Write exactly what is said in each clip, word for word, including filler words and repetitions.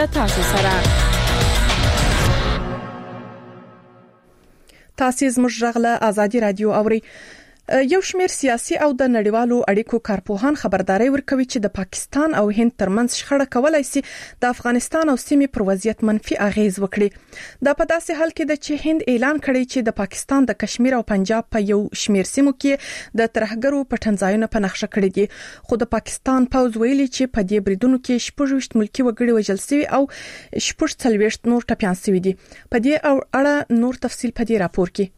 تاسو سره تاسو زموږ غږ له آزادي رادیو اوري. یو شمېر سیاسي او د نړیوالو اړیکو کارپوهان خبرداري ورکوي چې د پاکستان او هند ترمنځ شخړه کولای شي د افغانستان او سیمې پر وضعیت منفي اغیز وکړي. دا په داسې حال کې ده چې هند اعلان کړی چې د پاکستان د کشمیر او پنجاب په یو شمېر سیمو کې د ترهګرو پټنځایونه په نقشه کړی دي. خو د پاکستان پوز ویلي چې په دې بریدونو کې شپږ ملکی وګړي وژل شوي او شپږ څلوېښت نور ټپيان شوي دي. په دې اړه نور تفصیل په دې راپور کې.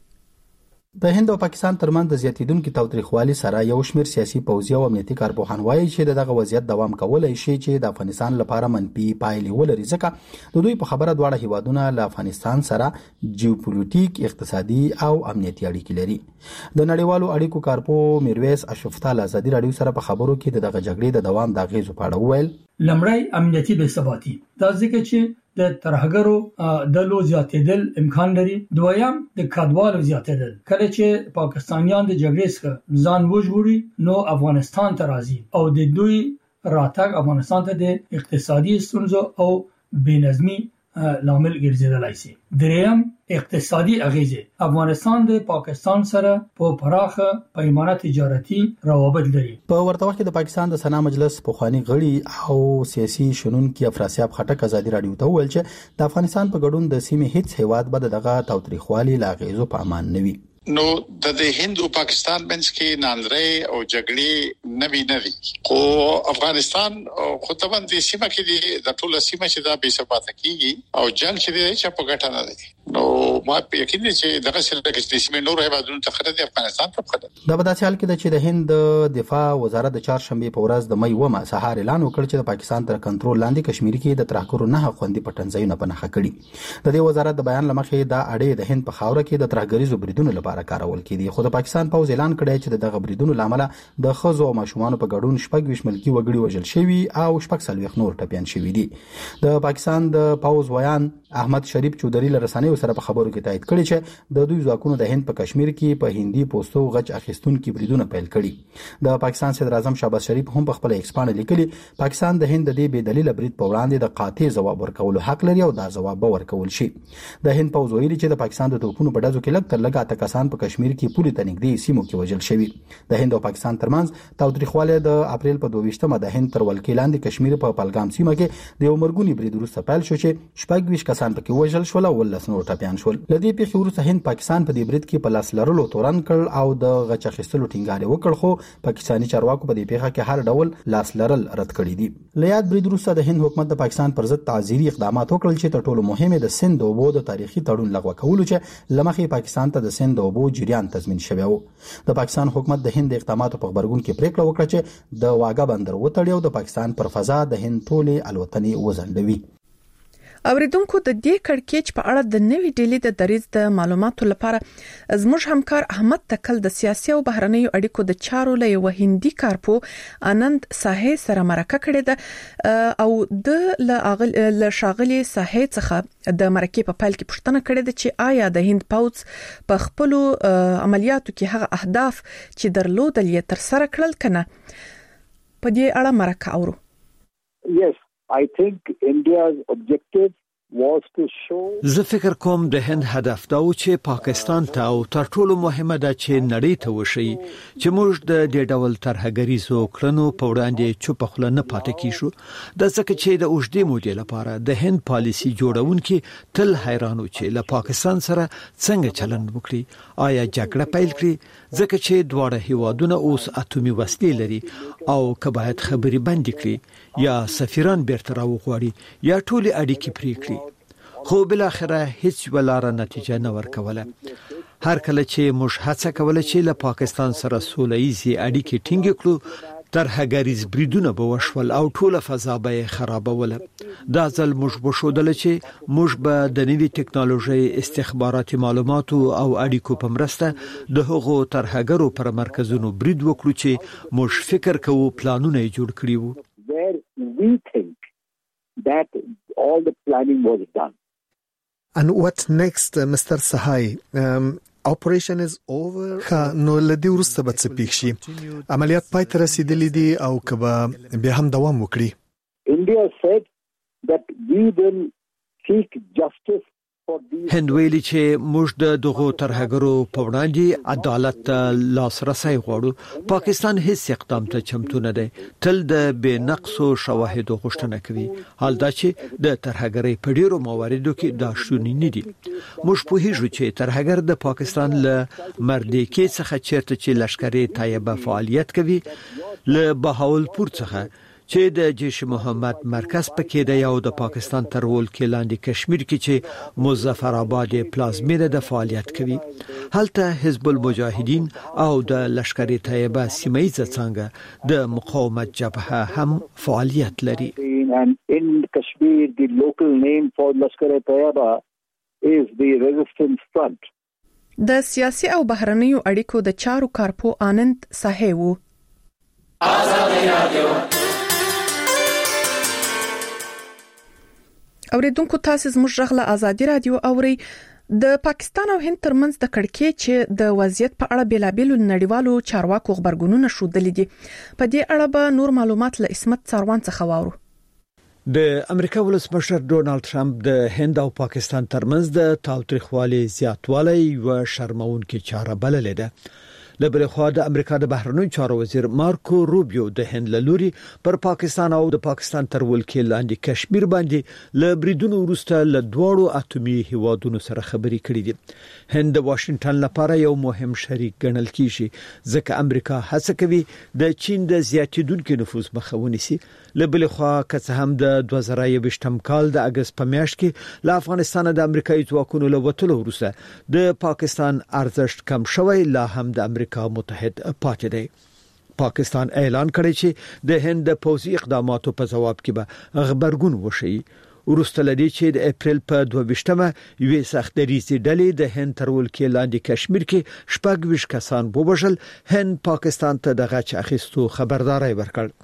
د هند او پاکستان ترمنځ د زیاتیدونکو تاوتریخوالي سره یو شمېر سیاسي پوځي او امنیتي کارپوهان وایي چې دغه وضعیت دوام کولای شي چې د افغانستان لپاره منفي پایلې ولري، ځکه د دوی په خبره دواړه هیوادونه له افغانستان سره جیوپولیټیک، اقتصادي او امنیتي اړیکې لري. د نړیوالو اړیکو کارپو میرویس اشرفتال ازادي رادیو سره په خبرو کې دغه جګړې د دوام د اغیزو په اړه وویل. لمړی امنیتي بې ثباتي، دا ځکه چې د ترهګرو د لو زیاتېدل امکان لري. دویم د کډوالو زیاتېدل، کله چې پاکستانیان د جګړې څخه ځان وژغوري نو افغانستان ته راځي او د دوی راتګ افغانستان ته د اقتصادي ستونزو او بېنظمي لامل ګرځیدلی شي. دریم اقتصادي اغیزه، افغانستان د پاکستان سره په پراخه پیمانه تجارتي روابط لري. په ورته وخت کې د پاکستان د سنا مجلس پخوانی غړي او سیاسي شنونکي افراسیاب خټک ازادي رادیو ته وویل چې د افغانستان په ګډون د سیمې هیڅ هیواد به دغه تاوتریخوالي لا غیزو په امان نه وي. نو د هند او پاکستان بنس کې ناندرې او جګړې نوي نوي خو افغانستان خو طبعا د سیمه کې د ټوله سیمه چې دا بې ثباته کیږي او جنگ چې دی چې په ګټه نه دی. نو ما په یقین دي چې دغه سره د سیمې نور هیوادونو ته خره د افغانستان ته خره. دا په داسې حال کې چې د هند دفاع وزارت د چهارشنبه په ورځ د مې ومه سهار اعلان وکړ چې د پاکستان تر کنټرول لاندې کشمیر کې د ترهګرو نه خوندي پټنځایونه په نښه کړي. د دې وزارت د بیان لمخې دا اړې د هند په خاوره کې د ترهګریزو بریدونو لپاره کارول کېدي. خو د پاکستان پوز اعلان کړی چې دغه بریدونو لامل د خزو او ماشومان په ګډون شپږ ویشت ملکی وګړي وژل شوي او شپږ څلوېښت نور ټپيان شوي دي. د پاکستان د پوز ویان احمد شریف چودري له رسنیو سره په خبرو کې تایید کړی چې د دوی ځواکونو د هند په کشمیر کې په هندي پوسټو غچ اخیستونکو بریدونه پیل کړي. د پاکستان صدر اعظم شهباز شریف هم په خپل ایکس باندې لیکلي پاکستان د هند د دې بې دلیل برید په وړاندې د قاطع ځواب ورکولو حق لري او دا ځواب به ورکول شي. د هند پوز ویلي چې د پاکستان د توپونو په ډزو کې لږ تر لږه اته کسان په کشمیر کې پوری ته نږدې سیمو کې وژل شوي. د هند او پاکستان ترمنځ تاوتریخوالی د اپریل په دوه ویشتمه د هند تر ولکې لاندې کشمیر په پهلګام سیمه کې د یو مرګوني برید وروسته پیل شو چې شپږ ویشت کسان پکې وژل شول او ولس نور ټپيان شول. له دې پیښې وروسته هند پاکستان په دې برید کې په لاس لرلو تورن کړ او د غچ اخیستلو ټینګار وکړ، خو پاکستاني چارواکو په دې پیښه کې هر ډول لاس لرل رد کړی دي. له یاد برید وروسته د هند حکومت د پاکستان پر ضد تعزیري اقدامات وکړل چې تر ټولو مهمه د سند اوبو د تاریخي تړون لغوه کولو چې لمخې پاکستان ته د سند اوبو جریان تضمین شوی و. د پاکستان حکومت د هند اقداماتو په خبرګون کې پریکړه وکړه چې د واګه بندر وتړي او د پاکستان پر فضا د هند ټولې الوتنې وزندوي. اوریدونکو د دې کړکېچ په اړه د نوې ډیلي د دریځ د معلوماتو لپاره زموږ همکار احمد تکل د سیاسي او بهرنیو اړیکو د چارو له یو هندي کارپو آنند ساحې سره مرکه کړې ده او د له شاغلي ساحې څخه د مرکې په پیل کې پوښتنه کړې ده چې آیا د هند پوز په خپل عملیاتو کې هغه اهداف چې درلودل یې تر سره کړل کنه. په دې اړه مرکه اورو. Yes, I think India's objective was to show. زه فکر کوم د هند هدف دا و چې پاکستان ته او تر ټولو مهمه ده چې نړۍ ته وشي چې موږ د دې ډول ترهګریزو کړنو په وړاندې چوپ خله نه پاتې کیشو. د ځکه چې د اوږدې مودې لپاره د هند پالیسي جوړونکي تل حیرانو چې له پاکستان سره څنګه چلند وکړي، آیا جګړه پیل کړي، ځکه چې دواړه هیوادونه اوس اتومي وسلې لري او که باید خبري بند کړي یا سفیران بیرته راوغواړي یا ټولې اړیکې پرې کړي. خو بل اخره هیڅ ولاره نتیجه نه ورکوله. هر کله چې موږ هڅه کوله چې له پاکستان سره سوله‌ایزي اړیکې ټینګ کړو، ترهګریز بریدونه به وشول او ټوله فضا به خرابوله. دا ځل موږ وښودل چې موږ به د نوې ټکنالوژي، استخباراتي معلوماتو او اړیکو په مرسته د هغو ترهګرو پر مرکزونو برید وکړو چې موږ فکر کوو پلانونه یې جوړ کړي وو. Where we think that all the planning was done. And what next, uh, Mister Sahai? Um, operation is over. ها نو لدی ورسته به څه پیښ شي؟ عملیات پای ته رسیدلې دي او کبه بیا هم دوام وکړي. India said that we will seek justice for these. هند ویلي چې موږ د دغو ترهګرو په وړاندې عدالت لاسرسي غواړو. پاکستان هیڅ اقدام ته چمتو نه دی، تل د بې نقصو شواهدو غوښتنه کوي، حال دا چې د ترهګرۍ په ډیرو مواردو کې دا شونې نه دي. موږ پوهیږو چې ترهګر د پاکستان له مردیکې څخه چیرته چې لشکري طیبه فعالیت کوي، له بهاولپور څخه چې د جیش محمد مرکز پکې دی او د پاکستان تر ولکې لاندې کشمیر کې چې مظفر آباد پلازمینه د فعالیت کوي. هلته حزب المجاهدین او د لشکري طیبه سیمایي څنګه د مقاومت جبهه هم فعالیت لري. And in Kashmir, the local name for Lashkar-e-Taiba is the Resistance Front. د سیاسي او بهرنیو اړیکو د چارو کارپو آنند صاحب وو. آزادي رادیو اوریدونکو تاسو زموږ غږ آزادي رادیو اوري. د پاکستان او هند ترمنځ د کړکۍ چې د وضعیت په اړه بیلابېلو نړیوالو چارواکو خبرګونونه شودلې دي، په دې اړه به نور معلومات له اسمت څاروان څخه واورو. د امریکا ولسمشر ډونالد ټرمپ د هند او پاکستان ترمنځ د تاوتریخوالي زیاتوالی و شرمونکې چاره بللې ده. لبل خو د امریکا د بهرنیو چارو وزیر مارکو روبیو د هند لوري پر پاکستان او د پاکستان تر ولکې لاندې کشمیر باندې ل بریدونو وروسته ل دوړو اټومي هیوادونو سره خبري کړې دي. هند د واشنگټن لپاره یو مهم شریک ګڼل کیږي ځکه امریکا هڅه کوي د چین د زیاتیدونکو نفوذ مخه ونیسي. لبل خو که هم د دوه زره یوویشتم کال د اگست په میاشت کې له افغانستان د امریکایي ځواکونو له وټلو وروسته د پاکستان ارزښت کم شوی، لا هم د امریکا متحد پاتې دی. پاکستان اعلان کړی چې د هند د پوځي اقداماتو په جواب کې به خبرګون وشي. ورسته لدی چې د اپریل په دوه ویشتمه یوې سختریزي ډلې د هند تر ولکې لاندې کشمیر کې شپږ ویشت کسان وبښل. هند پاکستان ته د غچ اخیستو خبرداري ورکړ.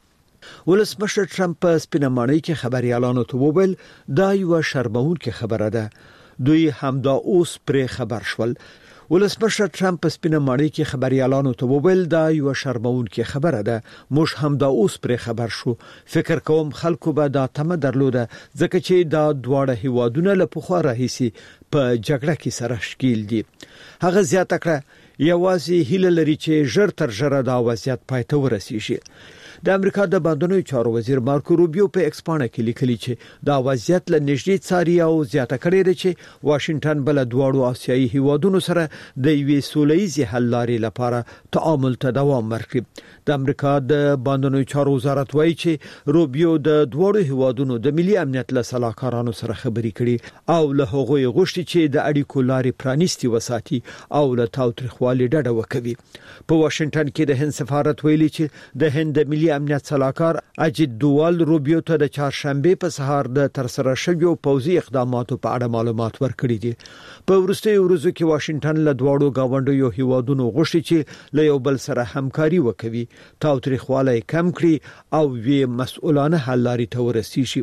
ولسمشر ټرمپ په سپینمانۍ کې خبريالانو ته وویل دا یو شرمونکې خبره ده. دوی همدا اوس پرې خبر شول. ولسمشر ټرمپ په سپینمانۍ کې خبريالانو ته وویل دا یو شرمونکې خبره ده. موږ همدا اوس پرې خبر شو. فکر کوم خلکو به دا تمه درلوده ځکه چې دا دواړه هیوادونه له پخوا راهیسي په جګړه کې سره ښکیل دي. هغه زیاته کړه یوازې هیله لري چې ژر تر ژره دا وضعیت پای ته ورسیږي. د امریکا د بهرنیو چارو وزیر مارکو روبیو په ایکسپانه کې لیکلي چې دا وضعیت له نږدې څاري او زیاته کړي دي چې واشنگټن بل دواړو آسیایي هیوادونو سره د یوې سولهییزې حل لارې لپاره تعامل ته دوام ورکړي. د امریکا د بهرنیو چارو وزارت وایي چې روبیو د دواړو هیوادونو د ملي امنیت له سلاکارانو سره خبرې کړي او له هغوی غوښتي چې د اړیکو لارې پرانیستي وساتي او له تاوتریخوالي ډډه وکړي. په واشنگټن کې د هند سفارت ویلي چې د هند ملي امنیت سلاکار اجید دوال روبیو ته د چهارشنبه په سهار د ترسره شویو پوځي اقداماتو په اړه معلومات ورکړي دي. په وروستیو ورځو کې واشنگټن له دواړو گاونډیو هیوادونو غوښتي چې له یو بل سره همکاري وکړي، تاوتریخوالی کم کړي او وی مسؤلانه حل لارې ته ورسیږي.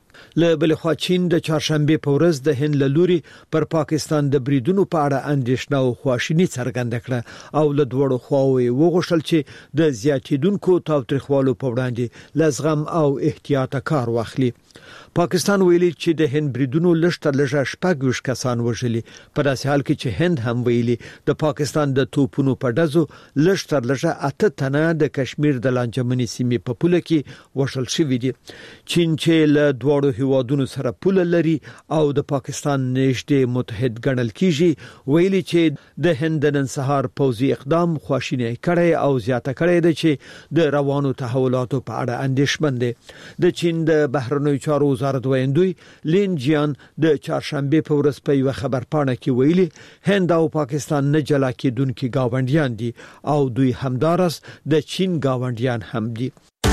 له بل خوا چین د چهارشنبه په ورځ د هند لوري پر پاکستان د بریدونو په اړه اندېښنه او خواشینی څرګنده کړه او له دوړو خواوې وغوښتل چې د زیاتیدونکو تاوتریخوالو په وړاندې لزغم او احتیاط کار واخلي. پاکستان ویلي چې د هند بریدونو لښتر لږه شپږ ویشت کسان وژلي، په داسې حال کې چې هند هم ویلي د پاکستان د توپونو په ډزو لښتر لږه اته تنه د کشمیر د لانجمنې سیمې په پوله کې وژل شوي دي. چین چې له دوړو هیوادونو سره پوله لري او د پاکستان نږدې متحد ګڼل کیږي، ویلي چې د هند نن سهار پوځي اقدام خواشینی کړي او زیاته کړي دي چې د روانو تحولاتو په اړه اندېښمن دي. د چین د بهرنیو چارو وزارت ویندوی لین جیان د چهارشنبه په ورځ په یو خبرپاڼه کې ویلي هند او پاکستان نه جلا کېدونکي گاونډیان دي او دوی همدارس د چین گاونډیان هم دي.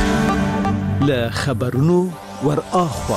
له خبرونو ور اخوا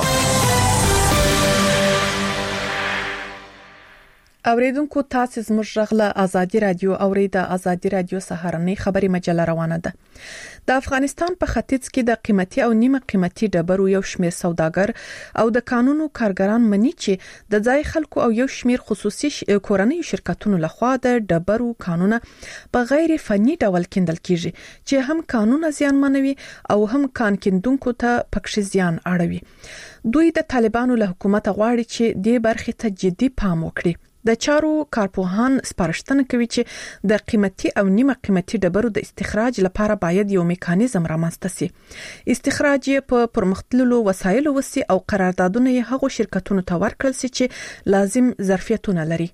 اوریدونکو تاسو زموږ غږ آزادي رادیو اورید آزادي رادیو سهارنۍ خبري مجله روانه ده. د افغانستان په ختیځ کې د قیمتي او نیمه قیمتي ډبرو یو شمېر سوداګر او د قانونو کارګران مني چې د ځای خلکو او یو شمېر خصوصي کورنۍ شرکتونو لخوا د ډبرو قانونه په غیر فني ډول کیندل کیږي چې هم قانون زیانمنوي او هم کان کیندونکو ته پکښ زیان اړوي. دوی د طالبانو له حکومت غواړي چې د برخې ته جدي پام وکړي. د چارو کارپوهان سپارښتنه کوي چې د قیمتي او نیمه قیمتي ډبرو د استخراج لپاره باید یو میکانیزم رامنځته شي. استخراج په پرمختللو وسایلو وسی او قراردادونه یې هغو شرکتونو ته ورکړل شي چې لازم ظرفیتونه لري.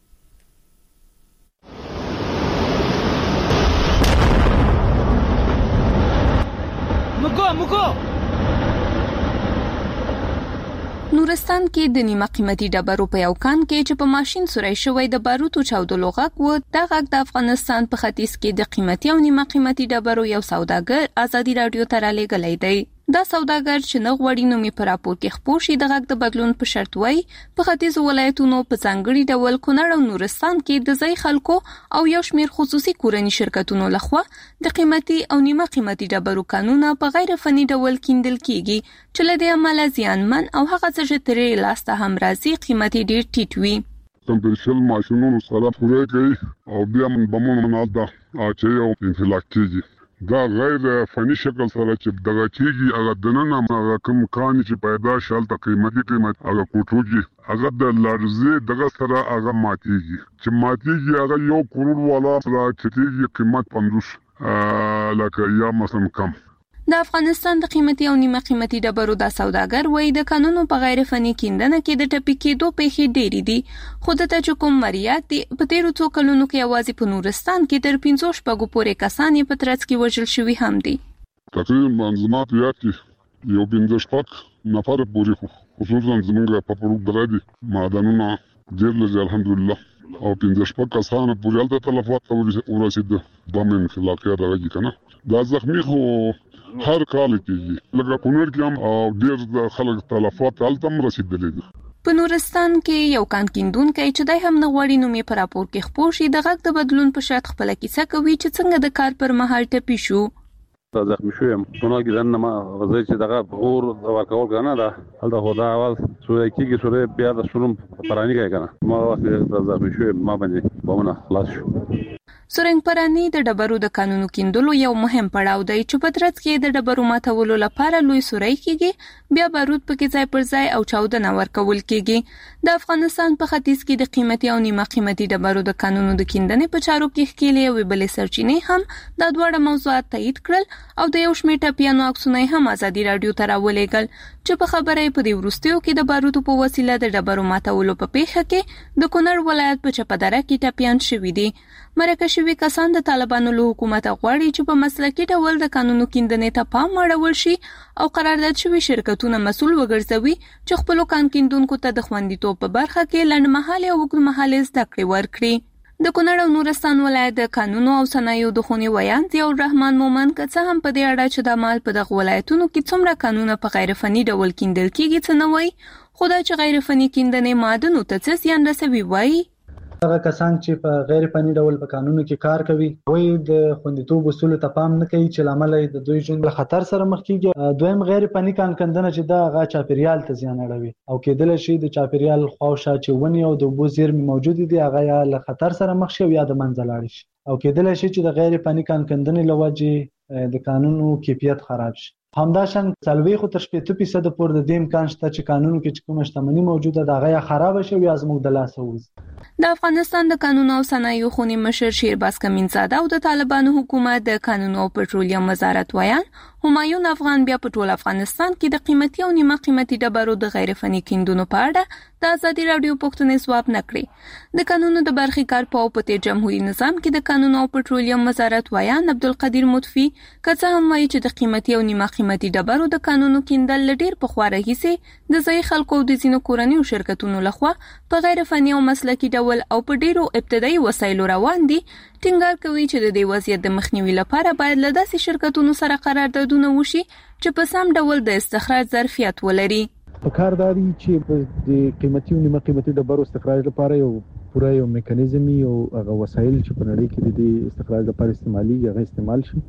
مکو مکو نورستان کې د نیمه قیمتي ډبرو په یو کان کې چې په ماشين سورای شوی د باروتو چاودلو غږ و، د غږ د افغانستان په ختیځ کې د قیمتي او نیمه قیمتي ډبرو یو سوداګر ازادي رادیو ته را لېږلی دی. دا سوداګر چې نه غوړي نومي پر راپور کې خپور شي د غږ د بدلون په شرط وای په ختیځ ولایتونو په ځانګړي ډول کونړ او نورستان کې د ځای خلکو او یو شمېر خصوصي کورني شرکتونو لخوا د قیمتي او نیمه قیمتي ډبرو کانونه په غیر فني ډول کیندل کیږي چې له دې امله زیانمن او هغه څه چې ترې لاسته هم راځي قیمتي ډیر ټیټ وي. کمپیوټر ماشینونو سره پوره کوي او بیا بمونو مناده اچي او انفلاک کیږي. دا غیر فني شکل سره چې دغه کیږي هغه دننه هغه کوم کان چې پیدا شال ته قیمتي قیمت هغه کوټوږي هغه د لارزه دغه سره هغه ماتيږي چې ماتيږي هغه یو کروڑ والا سره چې قیمت پندوس لکه یا مثلا کم. د افغانستان د قیمتي او نیمه قیمتي ډبرو د سوداګر وای د قانونو په غیر فني کیندنه کې د ټپي کېدو پیښې ډېرې دي. خو د تجکم مریات دي په تیرو څو کلونو کې یوازې په نورستان کې تر پنځه شپږو پورې کسان په ترڅ کې وژل شوي هم دي. تقریبا منظمات یاد کې یو پنځه شپږ نفر پورې خصوصا زموږ په پروګ درادي معدنونه ډېر لږ الحمدلله او پنځه شپږ کسان پورې الته تلفات ورسید بم انفلاقیا راځي کنه. دا زخمی خو هر کال کېږي لکه کونړ کې هم او ډېر خلک تلفات الته هم رسیدلي دي. په نورستان کې یو کان کیندونکی چې دای هم نه غواړي نومې په راپور کې خپور شي د غږ د بدلون په شرط خپله کیسه کوي چې څنګه د کار پر مهال ټپي شو. زخمی شوم کونړ کې دنه ما غزې چې دغه غور ورکول کنه دا هلته خدا اول سورې کېږي سورې بیا د شروم پرانی کوي کنه ما وخت زخمی شوم ما باندې بمونه خلاص شو. سورنګ پرانی د ډبرو د قانونو کیندلو یو مهم پړاو دی چې په ترڅ کې د ډبرو ماتولو لپاره لوی سورای کېږي بیا بارود پکې ځای پر ځای او چاودنه ورکول کېږي. د افغانستان په ختیځ کې د قیمتي او نیمه قیمتي ډبرو د قانونو د کیندنې په چارو کې ښکېلې او بلې سرچینې هم د دوړه موضوعات تایید کړل او د یو شمېر ټپیانو عکسونه هم ازادي رادیو ته راولېږل چې په خبره په دې وروستیو کې د بارودو په وسیله د ډبرو ماتولو په پیښه کې د کونړ ولایت په چپدره کې ټپیان شوي دي. مرکه شوي کسان د طالبانو له حکومت غواړي چې په مسلکي ډول د قانونو کیندنې ته پام اړول شي او قرارداد شوي شرکتونه مسؤل وګرځوي چې خپل کان کیندونکو ته د خوندیتوب په برخه کې لنډمهاله او اوږدمهاله زده کړې ورکړي. د کونړ او نورستان ولایت د قانونو او صنایعو د خونې ویان ضیاء الرحمن مومن کڅه هم په دې اړه چې د مال په دغه ولایتونو کې څومره قانونه په غیر فني ډول کیندل کیږي څه نه وایي خو دا چې غیر فني کیندنې معدنو ته څه زیان رسوي وایي. هغه کسان چې په غیر فني ډول په قانونو کې کار کوي وایي د خوندیتوب اصولو ته پام نه کوي چې لامل د دوی ژوند له خطر سره مخ کیږي. دویم غیر فني کان کندنه چې دا هغه چاپیریال ته زیان اړوي او کېدل شي د چاپیریال خواوشا چې ونی او د اوبو زیرمې موجود دي هغه یا له خطر سره مخ شي یا د منځ لاړ شي او کېدل شي چې د غیر فني کان کندنې لوجه د قانونو کیفیت خراب شي. همداشان څلوي خو تر شپږ فیصد پورې د دې امکان شته چې قانون کې کومه شتمنۍ موجوده ده هغه خراب شي یا زموږ د لاس وځي. د افغانستان د قانونو او صنایعو خونې مشر شیرباز کمینزاده او د طالبانو حکومت د قانونو او پټرولیم وزارت ویان همایون افغان بیا په ټول افغانستان کې د قیمتي او نیمه قیمتي ډبرو د غیر فني کیندونو په اړه د ازادي رادیو پوښتنې ځواب نکړي. د قانونو د برخې کارپوه په تیر جمهوریت نظام کې د قانونو او پټرولیم وزارت ویان عبدالقدیر مطفی کڅه هم وایي چې د قیمتي او نیمه قیمتي ډبرو د قانونو کیندل ډیر پخوا راهیسې د ځای خلکو او د ځینو کورنیو شرکتونو لخوا په غیر فني او مسلکي ډول او په ډیرو ابتدایي وسایلو روان دي. ټینګار کوي چې د دې وضعیت د مخنیوي لپاره باید له داسې شرکتونو سره قراردادونه وشي چې په سم ډول د استخراج ظرفیت ولري. په کار داري چې د قیمتي او نیمه قیمتي ډبرو استخراج لپاره یو پوره یو میکانیزم یو هغه وسایل چې په نړۍ کې د استخراج لپاره استعمالي هغه استعمال شي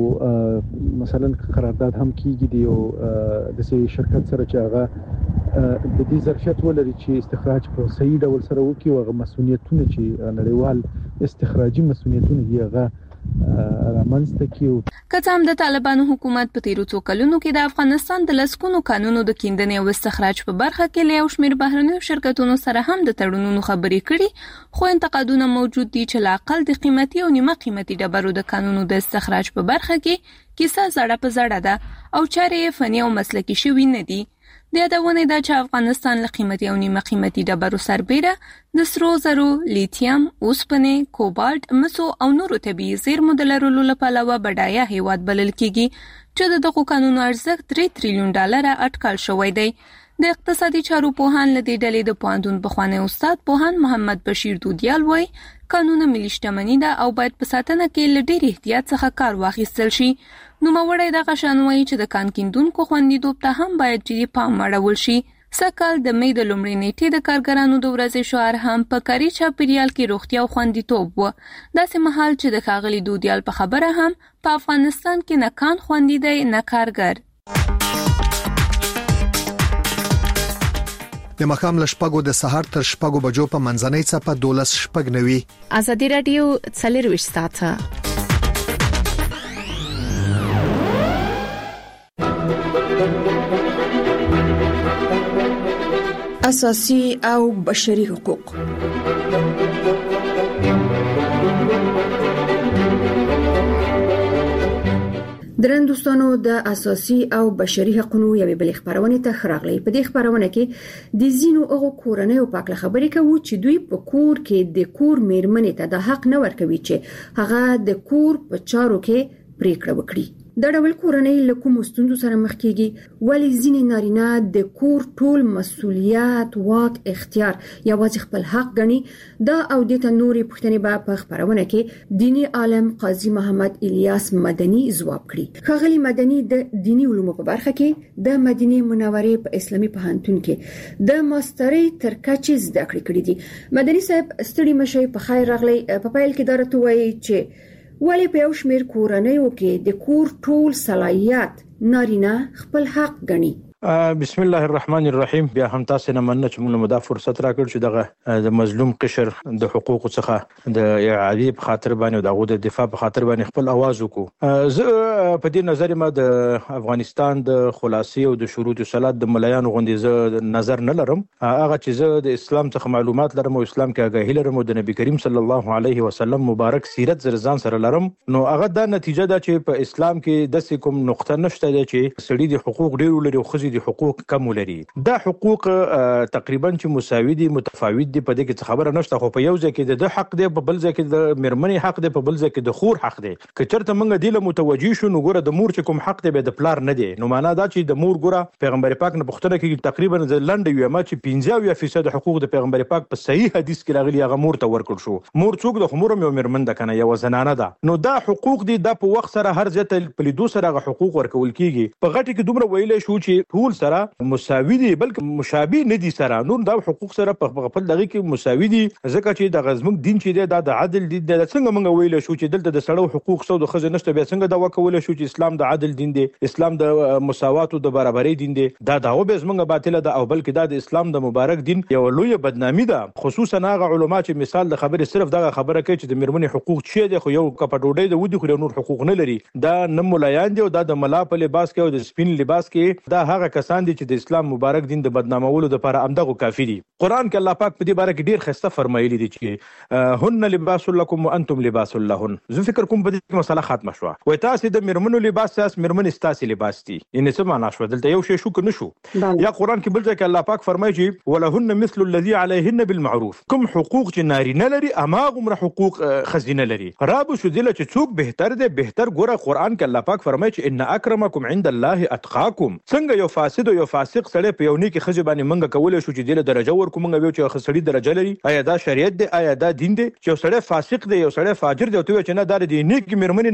او مثلا قرارداد هم کیږي دی او د سې شرکت سره چې هغه د دې ظرفیت ولري چې استخراج په صحیح ډول سره وکړي او هغه مسؤلیتونه چې نړیوال استخراجي مسؤلیتونه دی هغه رامنځته کیو. که هم د طالبانو حکومت په تیرو څو کلونو کې د افغانستان د لسکونو قانونو د کیندنې او استخراج په برخه کې له یو شمېر بهرنیو شرکتونو سره هم د تړونونو خبرې کړي، خو انتقادونه موجود دي چې لا اقل د قیمتي او نیمه قیمتي ډبرو د قانونو د استخراج په برخه کې کیسه زړه په زړه ده او چارې فني او مسلکي شوي نه دي. د یادونې ده چې افغانستان له قیمتي او نیمه قیمتي ډبرو سربیره د سرو زرو، لیتیم، اوسپنې، کوبالت، مسو او نورو طبیعي زیرمو د لرلو له پلوه بډایه هیواد بلل کیږي چې د دغو قانونو ارزښت درې تریلیون ډالره اټکل شوی دی. د اقتصادي چارو پوهان له دې ډلې د پوهنتون پخوانی استاد پوهان محمد بشیر دودیال وایي قانون ملي شتمني ده او باید په ساتنه کې له ډېر احتیاط څخه کار واخیستل شي. نوموړی دغه شان وایي چې د کان کیندونکو خوندیتوب ته هم باید جدي پام اړول شي. سږکال د مې د لومړۍ نیټې د کارګرانو د ورځې شعار هم په کاري چاپیریال کې روغتیا او خوندیتوب و. داسې مهال چې د ښاغلي دودیال په خبره هم په افغانستان کې نه کان خوندي دی نه کارګر. د مخام له شپږو د سهار تر شپږو بجو په منځنۍ څپه دولس شپږ نوي. ازادي رادیو څلرويشت ساعته. اساسي او بشري حقوق. درن دوستانو د اساسي او بشري حقوقو یوې بلې خبرونه ته خراغلي. په دې خبرونه کې د زینو هغه کورنۍ او پاکله خبرې کوي چې دوی په کور کې د کور میرمنې ته د حق نه ورکوي چې هغه د کور په چارو کې پریکړه وکړي. د ډول کورنۍ له کوم ستونزو سره مخ کیږي، ولی ځینې نارینه د کور ټول مسؤلیت، واک، اختیار یوازې خپل حق ګڼي. دا او د تنوري پښتنې به په خبرونه کې دینی عالم قاضي محمد الیاس مدني ځواب کړي. ښاغلي مدني د دینی علومو په برخه کې د مدینه منورې په اسلامي پوهنتون کې د ماسترۍ تر کچې زده کړې کړې دي. مدني صاحب ستړي مشي په خیر راغلی. په پیل کې درته وایي چې ولی په یو شمېر کورنیو کې د کور ټول صلاحیت نارینه خپل حق ګڼي. بسم الله الرحمن الرحیم. بیا هم تاسو نه مننه چې موږ مدا فرصت راکړ چې دغه د مظلوم قشر د حقوقو څخه د اعادې په خاطر باندې دغه د دفاع په خاطر باندې خپل आवाज وکړو. زه په دې نظر ما د افغانستان د خلاصي او د شروط صلات د ملایانو غوندې زه نظر نه لرم. هغه چې زه د اسلام څخه معلومات لرم او اسلام کې آگاهی لرم او د نبی کریم صلی الله علیه وسلم مبارک سیرت زر ځان سره لرم، نو هغه د نتیجه ده چې په اسلام کې د کوم نقطه نشته چې سړي د حقوق ډیر لري او خزي د حقوق کم لري. دا حقوق تقریبا چې مساوي دي، متفاوت دي، په دې کې خبره نشته. خو په یو ځای کې د حق دی، په بل ځای کې د میرمنې حق دی، په بل ځای کې د خور حق دی. که چېرته موږ دې له متوجي شو نو ګوره د مور چې کوم حق دی به د پلار نه دی. نو معنا دا چې د مور ګوره پیغمبر پاک نه پوښتنه کوي تقریبا د لنډ یو ما چې پنځه اویا فیصد حقوق د پیغمبر پاک په صحیح حدیث کې راغلي هغه مور ته ورکړل شو. مور څوک د خمور مې میرمن ده کنه یو زنانه ده. نو دا حقوق دي د په وخت سره هر ځای ته په لیدو سره حقوق ورکول کیږي. په غټي کې دومره ویلې شو چې ټول سره مساوي دي بلکې مشابه نه دي سره. نور دا حقوق سره په خپل دغه کې مساوي دي، ځکه چې د غزمک دین چې دی دا د عدل دی. د څنګه موږ ویل شو چې دلته د سړو حقوق سو د خزه نشته، بیا څنګه دا وکول شو چې اسلام د عدل دین دی، اسلام د مساوات او د برابرۍ دین دی. دا داو به زمونږ باطله ده او بلکې دا د اسلام د مبارک دین یو لوی بدنامي ده. خصوصا هغه علما چې مثال د خبرې صرف دغه خبره کوي چې د میرمنې حقوق چی دي، خو یو کپ ډوډۍ د ودی خو نور حقوق نه لري. دا نه مولایان دي او دا د ملا په لباس کې او د سپین لباس کې دا هغه کسان دي چې د اسلام مبارک دین د بدنامولو لپاره امدغه کافی دي. قران کې الله پاک په دې باره کې ډیر خسته فرمایلی دي چې هن لباس لكم وانتم لباس لهن. زه فکر کوم په دې مسله ختمه شو. وای تاسو د میرمنو لباس تاسو میرمن تاسو لباس دي. یعنی څه معنا شو؟ دلته یو شی شو کنه شو. یا قران کې بل ځای کې الله پاک فرمایي چې ولهن مثل الذي عليهن بالمعروف. کوم حقوق چې نارینه لري اماغه حقوق خزینه لري. راب شو دله چې څوک بهتر دی بهتر ګوره. قران کې الله پاک فرمایي چې ان اکرمکم عند الله اتقاکم. څنګه یو فاسد او یو فاسق سره په یو نیکی خزي باندې منګه کولای شو چې دله درجه ورکو منګه ویو چې خسړي درجه لري. آیا دا شریعت دی؟ آیا دا دین دی چې یو سړی فاسق دی یو سړی فاجر دی او ته چې نه دا دی نیکی میرمنې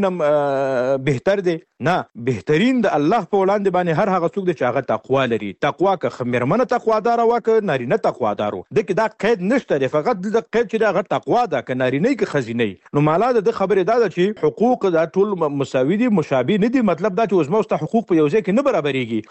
نم بهتر دی؟ نه، بهترین د الله په وړاندې باندې هر هغه څوک دی چې هغه تقوا لري. تقوا که میرمنه تقوا دار او که نارینه تقوا دارو د کې دا قید نشته دی، فقط د قید چې دا هغه تقوا ده که نارینه کې خزینه. نو مالا د خبره دا ده چې حقوق دا ټول مساوي دي، مشابه نه دي. مطلب دا چې اوس موږ حقوق په یو ځای کې نه برابرېږي. ته په یو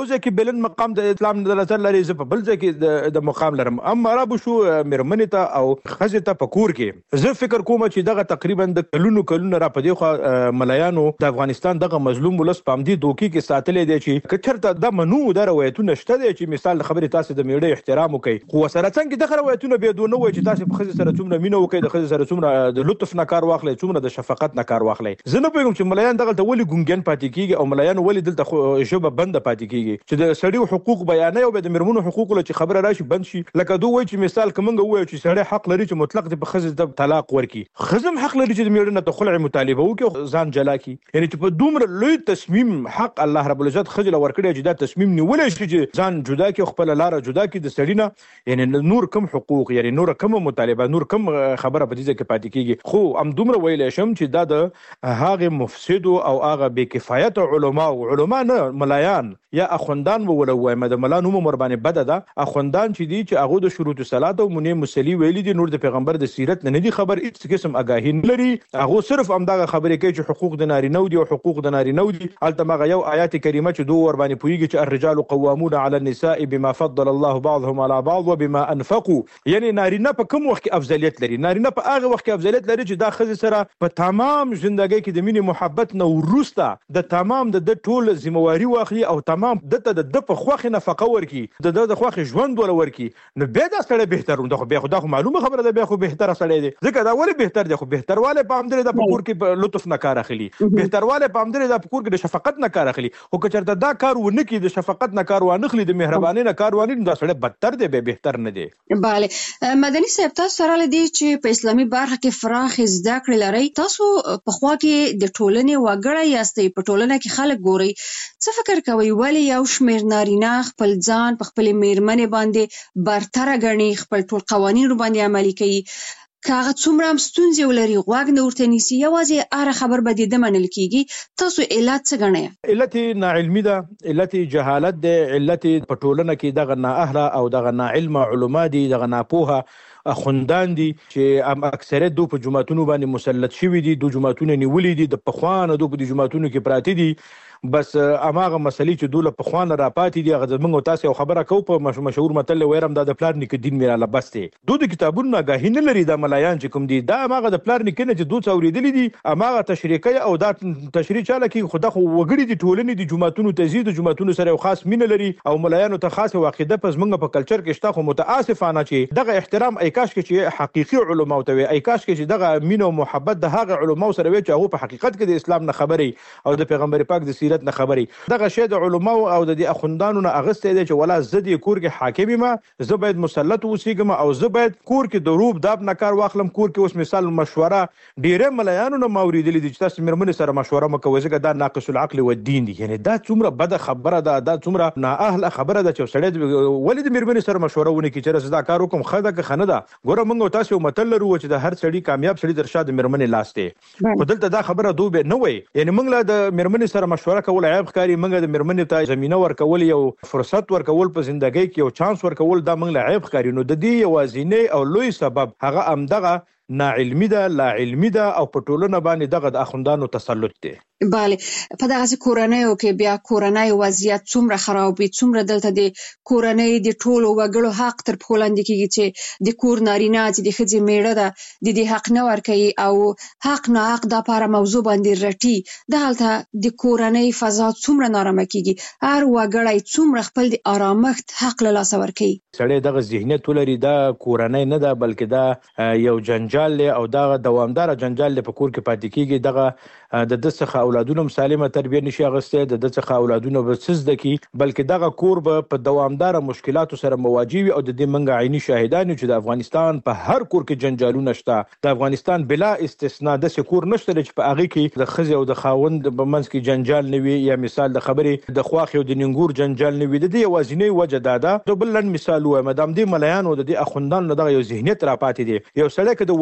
یو ځکه بلن مقام د اسلام د نظر لري زه په بل ځکه د مقام لرم. اما رابو شو مرمنه ته او خزه ته پکور کې زه فکر کوم چې دغه تقریبا د کلونو کلونو را پدې خو ملایانو د افغانستان دغه مظلوم ولس پامدي دوکي کې ساتلې دي چې کچرته د منو د روایتونو شته دي چې مثال خبره تاسو د میړې احترام وکي خو سره څنګه د روایتونو به دونه وای چې تاسو په خزه سره څومره مینه وکي د خزه سره څومره د لطف نه کار واخلې څومره د شفقت نه کار واخلې. زه نه پوهیږم چې ملایان دغه ته ولي ګونګن پاتې کیږي او ملایان ولي دلته شوبه بند پاتې کیږي چې د سړي حقوق بیانې او د مرمنو حقوق له خبره راشي بند شي. لکه دوی وای چې مثال کومنګ وای چې سړی حق لري چې مطلق د خزه د طلاق ورکي، خزم حق لري چې د میړه نه خلع مطالبه وکړي ځان جلا کی. یعنی چې په دومره لوی تصمیم حق الله رب العزت خجل ورکړي چې دا تصمیم نیولې شي چې ځان جدا کی خپل لار جدا کی د سړی نه، یعنی نور کم حقوق یعنی نور کم مطالبه نور کم خبره په دې کې پاتې کیږي. خو ام دومره ویلې شم چې دا د هغه مفسد او هغه بے کفایت علما او علما نه ملایان یا اخوندان وولو وای مده ملان هم مربانه بد ده اخوندان چې دي چې هغه د شروط صلات او منی مسلی ویلي دي نور د پیغمبر د سیرت نه دي خبر هیڅ قسم آگاهی نه لري. هغه صرف امداغه خبرې کوي چې حقوق د نارینه دي او حقوق د نارینه دي. البته یو آیات کریمه چې دوه ور باندې پویږي چې الرجال قوامون على النساء بما فضل الله بعضهم على بعض وبما انفقوا، یعنی نارینه په کوم وخت کې افضلیت لري؟ نارینه په هغه وخت کې افضلیت لري چې دا خزه سره په تمام ژوندۍ کې د مینې محبت نه ورسته د تمام د ټول ذمہواری واخلي او تمام دته د په خوخه نفقه ورکي د د خوخه ژوند ول ورکي. نو به دا سره بهتر ده خو به خدا خو معلومه خبره ده به خو بهتر سره دی ځکه دا ولی بهتر دی خو بهترواله په امدره د پکور کې لطف نه کار اخلي، بهترواله په امدره د پکور کې د شفقت نه کار اخلي. او که چرته دا کار ونه کی د شفقت نه کار وانه خلی د مهرباني نه کار وانه دا سره بدتر دی به بهتر نه دی. bale مدني صاحب تاسو سره لدی چې په اسلامي برخه کې فراخ زده کړې لري، تاسو په خوا کې د ټولنې وګړی یاستئ، په ټولنه کې خلک ګوري، څه فکر کوي ولی یو شمیر نارینه خپل ځان په خپل میرمنې باندې برتر غني، خپل ټول قوانین باندې عملي کوي؟ کاغه څومره هم ستونزې ولري غوږ نه ورته نیسي، یوازې هر خبر به دې منل کیږي. تاسو علت څه ګڼئ؟ علت ناعلمي ده، علت جهالت ده، علت په ټولنه کې دغه نااهله او دغه ناعلمه علما دي، دغه ناپوهه اخوندان دي چې اکثریت دو په جماعتونو باندې مسلط شوي دي، دو جماعتونه نیولې دي، د پخوانه دو په جماعتونو کې پراته دي. بس اماغه مسلې چې دوله په خوانه را پاتې دي هغه زمونږ تاسو خبره کو په مشهور متل ويرم دا د پلار نیک دین میراله بس دی. دوی د کتابونو غاهی نه لري د ملایان چې کوم دي دا اماغه د پلار نیک نه چې دوی څوریدلې دي اماغه تشریکي او دا تشریح چاله کې خدا خو وګړي دي ټولنې دي جماعتونو تزيد جماعتونو سره خاص مين لري او ملایانو ته خاص واقعده پس موږ په کلچر کې شته. خو متاسفانه چې دغه احترام ایکاش کې چې حقيقي علما او ته ایکاش کې چې دغه مين او محبت د هغه علما سره وي چې هغه په حقیقت کې د اسلام نه خبري او د پیغمبر پاک د سیرت نه خبري. دغه شی د علماء او د اخوندانو نه اغسته دي چې ولا زدي کور کې حاکم ما زه باید مسلط اوسېږم او زه باید کور کې د روب داب نه کار واخلم. کور کې اوس مثال مشوره ډیره ملایانو نه موریدلې دي چې تاسو مرمن سره مشوره مکوئ ځکه دا ناقص العقل و الدين دي. یعنی دا څومره بد خبره ده، دا څومره نه اهل خبره ده چې سړی ولید مرمن سره مشوره ونه کی چې زدا کار وکم خدا که خنه ده. ګوره موږ تاسو متل لرو چې د هر سړی کامیاب سړی درشاد مرمن لاسته خو دلته دا خبره دوی نه وي. یعنی موږ له د مرمن سره مشوره کول عیب ښکاري، موږ د مرمنې ته زمينه ورکول یو فرصت ورکول په ژوندۍ کې یو چانس ورکول دا موږ له عیب ښکاري. نو د دې یوازینی او لوی سبب هغه امدغه ناعلمي ده، لا علمي ده او په ټولنه باندې دغه د اخوندانو تسلط دی. bale په دغه کورنۍ او کې بیا کورنۍ وضعیت څومره خراب وي، څومره دلته د کورنۍ د ټولو وګړو حق تر پښو لاندې کیږي چې د کور نارینه چې د ښځې میړه ده د دې حق نه ورکوي او حق نه حق د لپاره موضوع باندې رټي. دلته د کورنۍ فضا څومره نارامه کیږي، هر وګړی څومره خپل د آرامښت حق له لاسه ورکوي. سړی دغه ذهنیت ولري دا کورنۍ نه ده بلکې دا یو جنجال له او دا دوامدار جنجال له په کور کې پاتې کیږي. دغه د د څخه اولادونو سالمه تربیه نشي اغسته، د د څخه اولادونو به سزده کی بلکې دغه کور به په دوامدار مشکلاتو سره مواجه وي. او د دې منګه عیني شاهدان چې د افغانستان په هر کور کې جنجالونه شته. د افغانستان بلا استثناء د سکور نشته چې په هغه کې د خزي او د خاوند په منځ کې جنجال نه وي، یا مثال د خبرې د خواخ او د ننګور جنجال نه وي. د دې وازینه وجه دادا د بلن مثال و مدام دې ملایان او د اخوندان دغه یو ذهنیت را پاتې دي. یو سړی کې د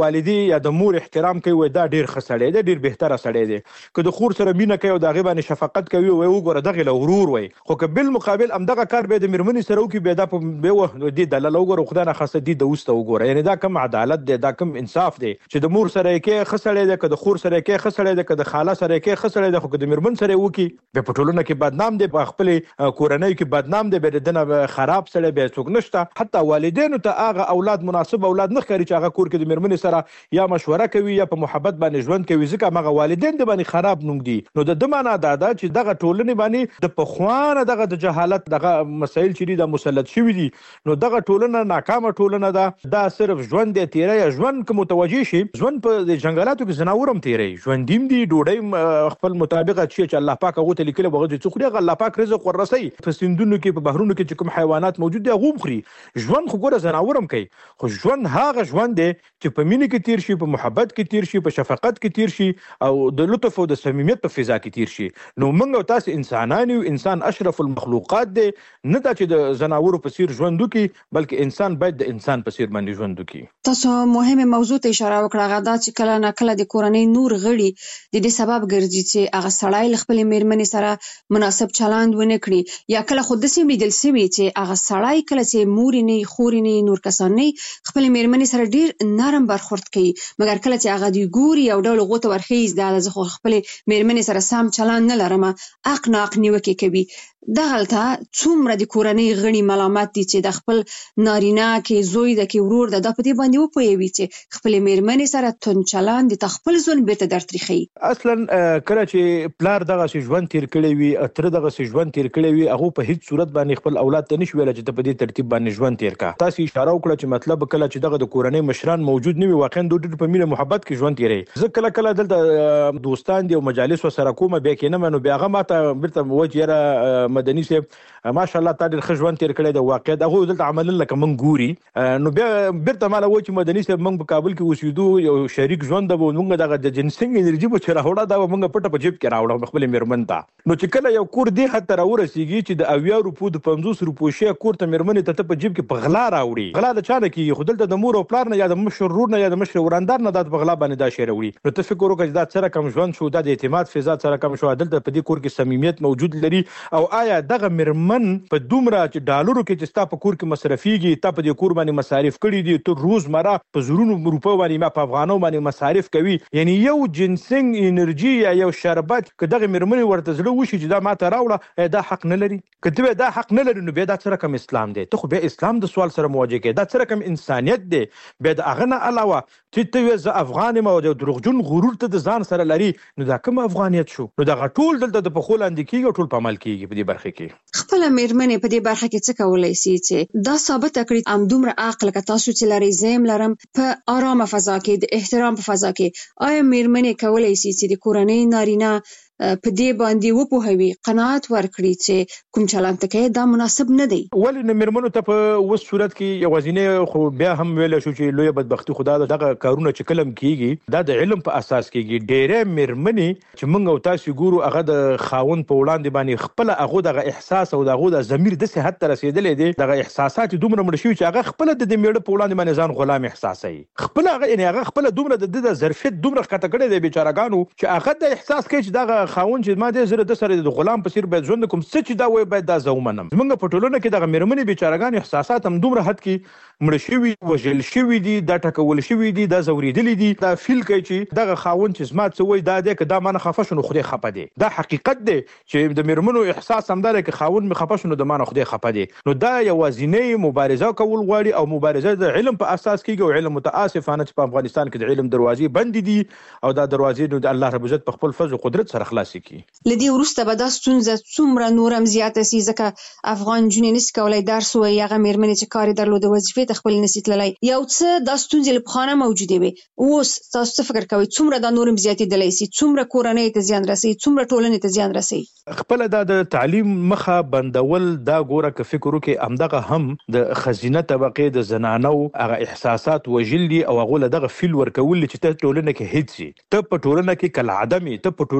والدې یا د مور احترام کوي دا ډیر ښه سړی دی، ډیر بهتره سړی دی. که د خور سره مینه کوي او د هغې باندې شفقت کوي وایي وګوره دغې له ورور وایي، خو که بالمقابل همدغه کار بیا د مېرمنې سره وکړي بیا دا په دې دلاله وګوره خدای ناخواسته دې د اوس ته وګوره. یعنې دا کوم عدالت دی، دا کوم انصاف دی چې د مور سره یې کوي ښه سړی دی، که د خور سره یې کوي ښه سړی دی، که د خاله سره یې کوي ښه سړی دی، خو که د مېرمن سره یې وکړي بیا په ټولنه کې بدنام دی، په خپلې کورنیو کې بدنام دی، بیا د ده نه خراب سړی بیا څوک نشته. حتی والدینو ته هغه اولاد مناسب اولاد نه ښکاري چې هغه کور کې د مېرمنې سره یا مشوره کوي یا په محبت باندې ژوند کوي، ځکه همغه والدین د باندې خراب نوم دي. نو د ده معنا دا ده چې دغه ټولنې باندې د پخوانه دغه د جهالت دغه مسایل چې دي دا مسلط شوي دي. نو دغه ټولنه ناکامه ټولنه ده. دا صرف ژوند دی تیری، ژوند که متوجه شي ژوند په جنګلاتو کې ځناور هم تیری، ژوندیم دي، ډوډۍ خپل مطابقه چې چې الله پاک هغو ته لیکلي به هغه څه خوري، هغه الله پاک رزق وررسوي. په سیندونو کې په بحرونو کې چې کوم حیوانات موجود دي هغه هم خوري. ژوند خو ګوره ځناور هم کوي، خو ژوند هغه ژوند دی چې په مینې کې تیر شي، په محبت کې تیر شي، په شفقت کې تیر شي او د لطف او د صمیمیت په فضا کې تیر شي. نو موږ او تاسو انسانان یو، انسان اشرف المخلوقات دی، نه دا چې د ځناورو په څیر ژوند وکړي بلکې انسان باید د انسان په څیر باندې ژوند وکړي. تاسو مهمه موضوع ته اشاره وکړه، هغه دا چې کله نه کله د کورنۍ نور غړي د دې سبب ګرځي چې هغه سړی له خپلې مېرمنې سره مناسب چلند ونه کړي، یا کله خو داسې لیدل شوي چې هغه سړی کله چې مور یې نه خور یې نه نور کسان نه خپلې مېرمنې سره ډېر نرم برخورد کوي، مګر کله چې هغه دوی ګوري یو ډول غوته ورخیز دا زه خو خپلې مېرمنې سره سم چلند نه لرم، حق ناق نیوکې کوي. دغلته څومره د کورنۍ غړي ملامت دي چې د خپل نارینه کې زوی د کې ورور د په دې باندې وپوهوي چې خپلې مېرمنې سره توند چلند د خپل ژوند بیرته درتریخي. اصلا کله چې پلار دغه ژوند تیر کړی وي، تر دغه ژوند تیر کړی وي، هغه په هیڅ صورت باندې خپل اولاد ته نشي ویل چې ته په دې ترتیب باندې ژوند تیر کا. تاسو اشاره وکړه چې مطلب کله چې دغه د کورنۍ مشران موجود نه وي واقعا د ډېر په مینه محبت کې ژوند تیری. زه کله کله دلته دوستان دي او مجالس وسره کوم بیا کې نه منو، بیا هغه ماته بیرته وجه مدني صاحب ماشاءالله تا ډېر ښه ژوند تیر کړی دی، واقعیت هغوی دلته عملا لکه موږ ګوري. نو بیا بیرته ماله وایي چې مدني صاحب موږ په کابل کې اوسېدو، یو شریک ژوند به موږ دغه د جنسنګ انرژي به چې راوړه دا به موږ پټه په جیب کې راوړه خپلې مېرمن ته. نو چې کله یو کور دې حد ته راورسېږي چې د اویا روپو د پنځوس روپو شی کور ته مېرمنې ته ته په جیب کې په غلا راوړي، غلا د چا نه کېږي؟ خو دلته د مور او پلار نه یا د مشر ورور نه یا د مشر وراندار نه دا په غلا باندې دا شی راوړي. نو ته فکر وکړه چې دا څه رقم ژوند شو، دا د اعتماد فضا څه رقم شو. دلته په دې کور کې صمیمیت موجود لري او آیا دغه مېرمن په دومره چې ډالرو کې چې ستا په کور کې مصرفيږي، تا په دې کور باندې مصارف کړي دي، ته روزمره په زرونو روپو باندې ما په افغانو باندې مصارف کوي، یعنی یو جنسنګ انرژي یا یو شربت که دغه مېرمنې ورته زړه وشي چې دا ماته راوړه، دا حق نه لري؟ که ته دا حق نه لري نو بیا دا څه رقم اسلام دی؟ ته خو بیا اسلام د سوال سره مواجه کوي، دا څه رقم انسانیت دی؟ بیا د هغه نه علاوه چې ته وایې زه افغان یم او د دروغجن غرور ته د ځان سره لري، نو دا کوم افغانیت شو؟ نو دغه ټول دلته د پښو لاندې کېږي او ټول په عمل کېږي په دې برخه کې. خپله مېرمنې په دې برخه کې څه کولی شي چې دا ثابته کړي همدومره عقل که تاسو چې لرئ زه هم لرم په ارامه فضا کې د احترام په فضا کې؟ آیا مېرمنې کولی شي چې د کورنۍ نارینه په دې باندې وپوهوي، قناعت ورکړي چې کوم چلند ته کوي دا مناسب نه دی؟ ولې نه مېرمنو ته په اوس صورت کې یوازینی خو بیا هم ویلی شو چې لویه بدبختي خو دا ده دغه کارونه چې کله هم کېږي دا د علم په اساس کېږي. ډېری مېرمنې چې موږ او تاسو ګورو هغه د خاوند په وړاندې باندې خپله هغو دغه احساس او د هغو د ضمیر داسې حد ته رسېدلی دی، دغه احساسات یې دومره مړه شوي چې هغه خپله د دې مېړه په وړاندې باندې ځان غلام احساسوي، خپله هغه یعنې هغه خپله دومره د ده د ظرفیت دومره ښکته کړی دی بېچارهګانو چې هغه دا احساس کوي چې دغه خاوند چې ما دی زه د سره د غلام په څېر باید ژوند کوم، څه چې دا وایي باید دا زه ومنم. زموږ په ټولنه کې دغه مېرمنې بېچارهګانې احساسات هم دومره حد کې مړه شوي، وژل شوي دي، دا ټکول شوي دي، دا ځورېدلي دي، دا فیل کوي چې دغه خاوند چې زما څه وایي دا دی که دا مانه خفه شو نو خدای خفه دی. دا حقیقت دی چې د مېرمنو احساس همدا دی که خاوند مې خفه شو نو د مانه خدای خفه دی. نو دا یوازینۍ مبارزه کول غواړي او مبارزه د علم په اساس کېږي او علم متاسفانه چې په افغانستان کې د علم دروازې بندې دي او دا دروازې نو د الله رب عزت په خپل فضل او قدرت سره خلاصې کړي. له دې وروسته به دا ستونزه څومره نور هم زیاته سي ځکه افغان نجونې نسي کولی درس ووایي، هغه مېرمنې چې کار یې درلوده وظیفې ته خپلې نسي تللی، یو څه دا ستونزې له پخوا نه موجودې وې. اوس تاسو څه فکر کوئ څومره دا نور هم زیاتېدلی سي؟ څومره کورنۍ ته زیان رسوي؟ څومره ټولنې ته زیان رسوي؟ خپله دا د تعلیم مخه بندول دا ګوره که فکر وکړې همدغه هم د ښځینه طبقې د زنانو هغه احساسات وژل دي او هغو له دغه فیل ورکول چې ته ټولنه کې هېڅ سي، ته په ټولنه کې کالعدم یې، ته په ټولنه کې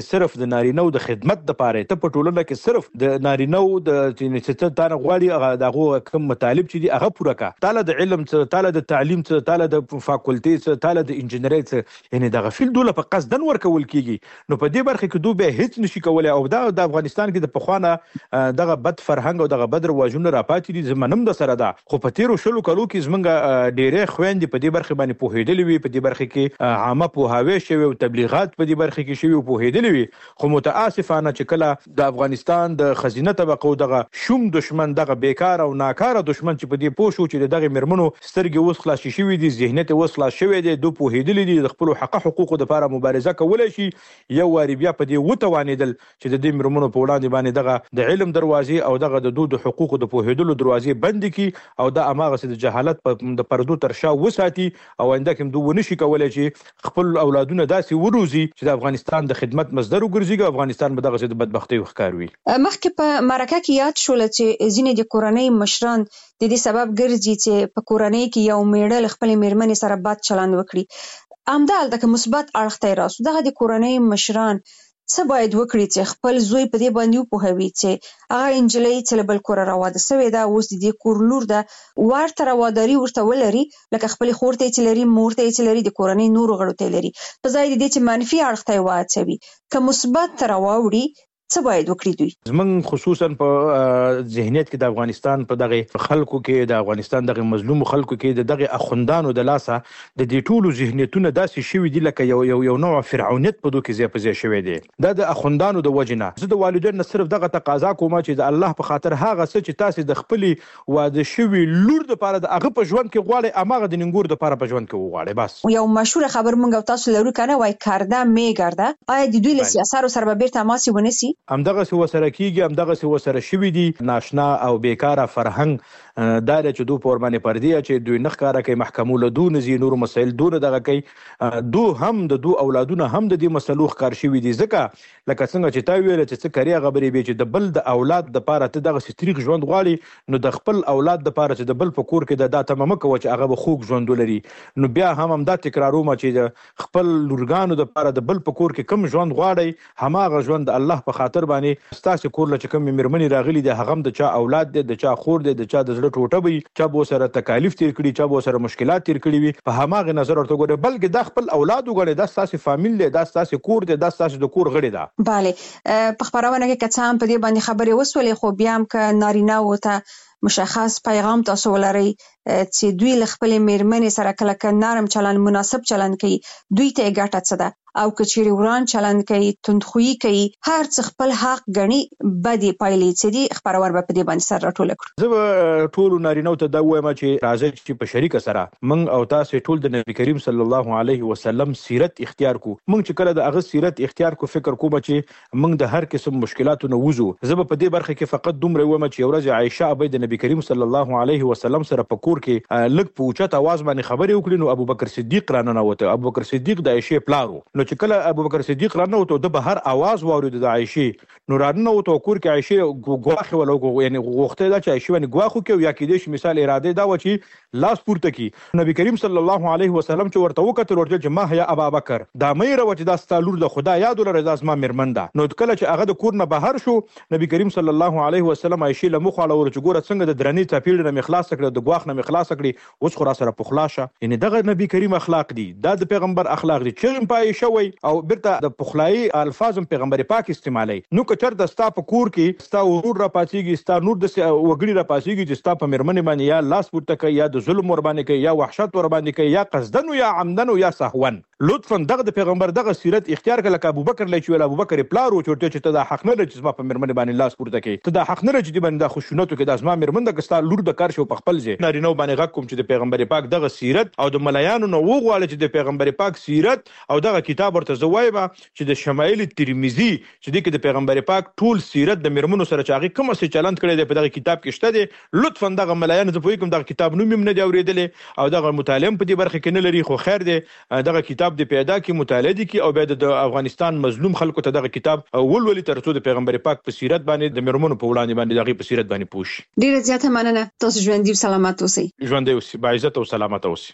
چې صرف د نارینه د خدمت لپاره ته په ټولنه کې صرف د نارینه د چې ته نه غواړي دغه کوم مطالب چې دي هغه پوره کا تعالی د علم څخه تعالی د تعلیم څخه تعالی د فاکولټي څخه تعالی د انجینری څخه یعنی دغه فیلډ دوله په قصدن ورکول کیږي نو په دې برخه کې دوی به هیڅ نشي کولای او دا د افغانستان کې د پخوانه دغه بد فرهنګ او دغه بد رواجونه راپاتې دي زمونږ د سره ده خو په تیرو شلو کلو کې زمونږ ډېرې خويندې په دې برخه باندې پوهېدلې وي په دې برخه کې عامه پوهاوی شوی او تبلیغات په دې برخه کې شوی او پوهېدلې وي خو متاسفانه چې کله د افغانستان د خزینه طبقه او دغه شوم دشمن دغه بیکار او ناکاره دشمن چې په دې پوه شو چې دغه مرمنو سترګې اوس خلاص شوی دي ذهنیت اوس خلاص شوی دي دوی پوهېدلې دي د خپل حق حقوقو لپاره مبارزه کولای شي یو واری بیا په دې وتوانیدل چې د دې مرمنو په وړاندې باندې دغه د علم دروازې او دغه د دوی د حقوقو د پوهېدلو دروازې بند کی او دا اماغه د جهالت په د پردو تر شا وساتي او آینده کې دوی ونشي کولای چې خپل اولادونه داسې وروزي چې د افغانستان د خدمت مصدر وګرځي افغانستان به دغه د بدبختۍ ښکار وي مخکې په مرکه کې یاد شول چې ځینې د کورنۍ مشران د دې سبب ګرځي چې په کورنۍ کې یو میړه خپل میرمنې سره بد چلند وکړي همدالته که مثبت اړخ ته راسو دغه د کورنۍ مشران څه باید وکړي چې خپل زوی په دې باندې وپوهوي چې هغه انجلۍ چې له بل کوره راواده شوې ده اوس د دې کور لور ده ورته رواداري ورته ولري لکه خپل خور ته چې لري مور ته چې لري د کورنۍ نورو غړو ته لري په ځای د دې چې منفي اړخ ته واچوي که مثبت راوړي څه باید وکړي دوی زمونږ خصوصا په ذهنیت کې د افغانستان په دغه خلکو کې د افغانستان دغه مظلوم خلکو کې د دغه اخوندانو د لاسه د دې ټولو ذهنیتونه داسې شوي دي لکه یو یو یو نوع فرعونیت په دوی کې ځای په ځای شوی دی دا د اخوندانو د وجنه زه د والدینو صرف دغه تقاضا کوم چې د الله په خاطر هغه څه چې تاسو د خپل واده شوی لور د لپاره د هغه په ژوند کې غواړي اماغه د ننګور د لپاره په ژوند کې غواړي بس یو مشهور خبر مونږ تاسو لرو کنه وای کرده میګرده آیا د دوی له سیاست سره به تماس ونیسي همدغه څه سره کیږي همدغه څه وسره شوي دي ناشنا او بیکاره فرهنګ دا چې دوی په وربانې پردي چې دوی نخ کاره کوي محکمو له دوی نزي نور مسایل دونه دغه کوي دو هم د دو اولادونه هم د دې مسلو ښکار شوي دي ځکه لکه څنګه چې تا ویل چې څه کړي غبرې به چې د بل د اولاد د پاره ته دغه ستریخ ژوند غواړي نو د خپل اولاد د پاره چې د بل په کور کې د داته ممه کوي چې هغه به خوږ ژوند ولري نو بیا هم هم دا تکراروم چې خپل لورګانو د پاره د بل په کور کې کم ژوند غواړي هماغه ژوند الله په خاطر باندې ستاسو کور لچ کوم مرمنې راغلي د هغه د چا اولاد دي د چا خور دي د چا د زړه ټوټه وي چا به سره تکالیف تیر کړي چا به سره مشکلات تیر کړي وي په هماغه نظر ورته ګوره بلکې د خپل اولاد وګړي د تاسو فامیل دي د تاسو کور دي د تاسو د کور غړي ده bale په خبرونه کې کڅام په دې باندې خبرې وسولې خو بیا هم ک نارینه وته مشخص پیغام تاسو ولري چې دوی ل خپل میرمنې سره کله ک نرم چلند مناسب چلند کوي دوی ته ګټه څه ده او کچېری وران چلند کوي تندخويي کوي هر څه خپل حق غني بدی پایلې چې دي خبرور به په دې باندې سره راټول کړو زه ټول نارینه ته دا وایم چې راځي چې په شریک سره من او تاسو ټول د نبی کریم صلی الله علیه وسلم سیرت اختیار کو من چې کله د هغه سیرت اختیار کو فکر کوم چې من د هر قسم مشکلاتو نه وځو زه په دې برخه کې فقط دومره وایم چې ورځ عائشه ابي د نبی کریم صلی الله علیه وسلم سره په کور کې لږ په اوچت आवाज باندې خبرې وکړي نو ابو بکر صدیق رانه وته ابو بکر صدیق د عائشه پلارو نو چې کله ابو بکر صدیق رانه وته د بهر आवाज واورید د عائشه نو رانه وته کور کې عائشه غواخه ولو یعنی غوخته دا چې عائشه باندې غواخو کې یا کې دې مثال اراده دا و چې لاس پورته کی نبی کریم صلی الله علیه وسلم چې ورته وکړ ورته چې ما هيا ابو بکر دا مې روته د استالور د خدا یاد ولر د اسما مرمنده نو کله چې هغه د کور نه بهر شو نبی کریم صلی الله علیه وسلم عائشه له مخاله ورچ ګوره څنګه د درنی تپیل نه مخلاص کړ د غواخ نه مخلاص کړی اوس خو را سره پخلاشه یعنی دغه نبی کریم اخلاق دي دا د پیغمبر اخلاق دي چې پای شوی او برته د پخلای الفاظ پیغمبر پاک استعمالي نو کچر د ستا په کور کې ستا ورور را پاتېږي ستا نور د وګړي را پاتېږي چې ستا په مرمنې باندې یا لاس پورته کوي یا د ظلم ور باندې کوي یا وحشت ور باندې کوي یا قصدن یا عمدن یا سهوا لطفا دغه د پیغمبر دغه سیرت اختیار کړه ابو بکر لچ ویل ابو بکر پلارو چورته چې ته د حق نه لچ په مرمنې باندې لاس پورته کوي ته د حق نه لچ دی باندې د خوشونتو کې د اسما مرمنده کستا لور د کار شو په خپل ځای نارینه باندې غږ کوم چې د پیغمبر پاک دغه سیرت او د ملایانو نو وغواړي چې د پیغمبر پاک سیرت او دغه کتاب ورته زوایبه چې د شمایل ترمذی چې د د پیغمبر پاک ټول سیرت د مرمنو سره چاغي کوم څه چلند کړي د په دغه کتاب کې شته دي لطفا دغه ملایانو ته پوي کوم دغه کتاب نوم نه دی اوریدلې او دغه مطالعه په دې برخه کې نه لري خو خیر دی دغه کتاب د پیدا کی مطالعه دي کی او بیا د افغانستان مظلوم خلکو ته دغه کتاب ولولي ترڅو د پیغمبر پاک په سیرت باندې د مرمنو په وړاندې باندې دغه په سیرت باندې پوښ ډیره زیاته مننه تاسو ژوند دي سلامت اوسئ ژوند دي اوسئ با عزت او سلامت اوسئ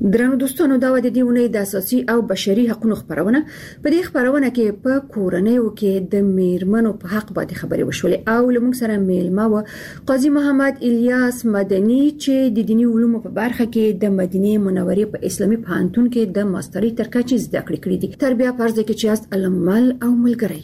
درنو دوستانو دا د دیونه د اساسي او بشري حقوقو خبرونه په دې خبرونه کې په کورنیو کې د میرمنو په حق باندې خبرې وشولې او لمونږ سره میلمه و قاضي محمد الیاس مدني چې د دینی علومو په برخه کې د مدینه منورې په اسلامي پوهنتون کې د ماستري تر کچې زده کړې کړې دي. تربیه فرض کې چې است علمل او ملګری.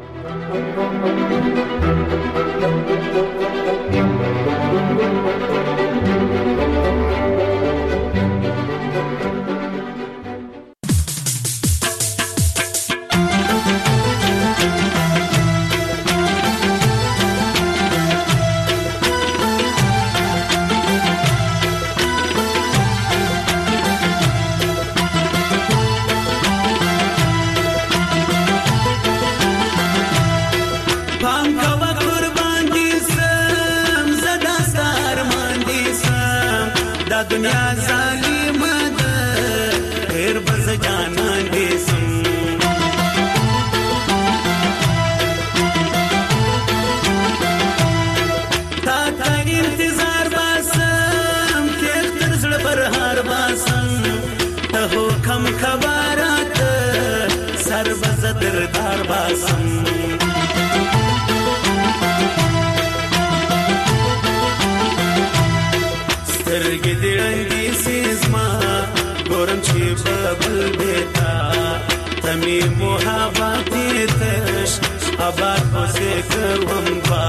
दुनिया जालिम द फिर बस जाना देसम ता का इंतजार बासम के तरजड़ पर हार बासम त हो कम खबरात सर बस दरदार बासम سترګې دې رنګې سیزما ګورم چې ببل بیتا تمې محبتې تش آباد پسې کوم با